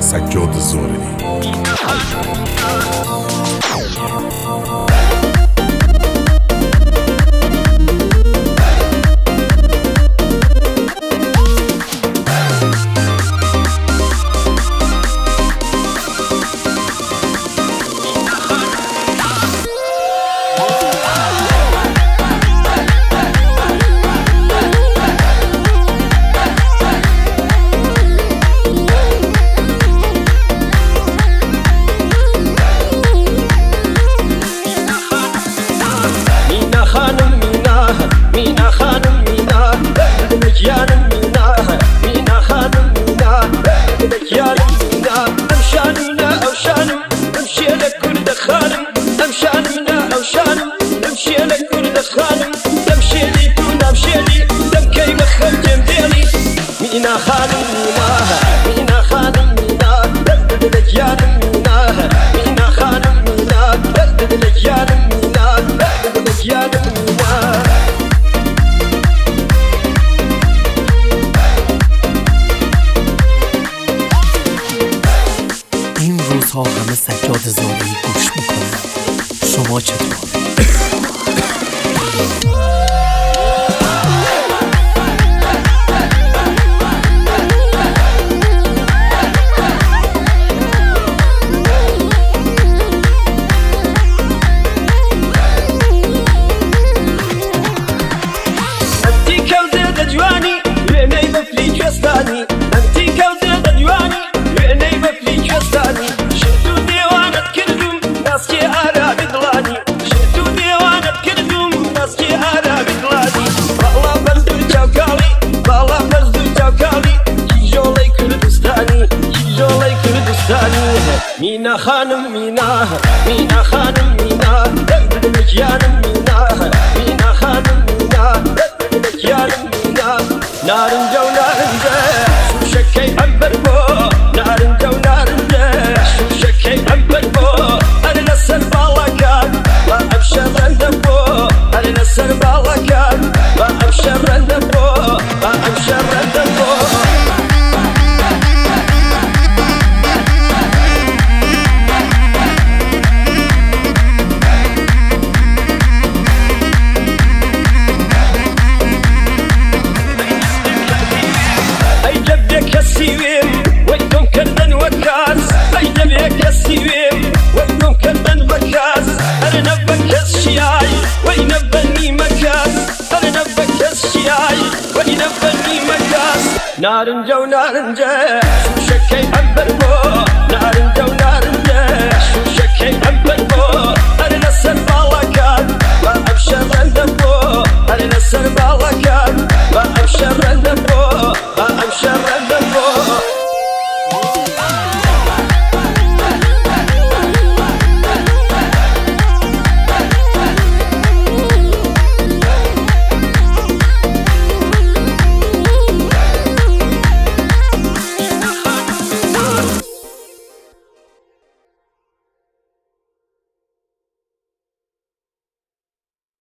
سجاد زارعی. این روزها همه سجاد زارعی گوش میکنن. شما چطور؟ مینا خانم مینا خانم مینا جانم مینا خانم مینا جانم مینا نارنجا و نارنجا شوشکی عنبر بو نارنجا و نارنجا شوشکی عنبر بو انا نسر بالاكان ما ابشر بو انا نسر بالاكان ما ابشر بو ما ابشر بو نارنجا و نارنجا شوشکی عنبر بو نارنجا و نارنجا شوشکی عنبر بو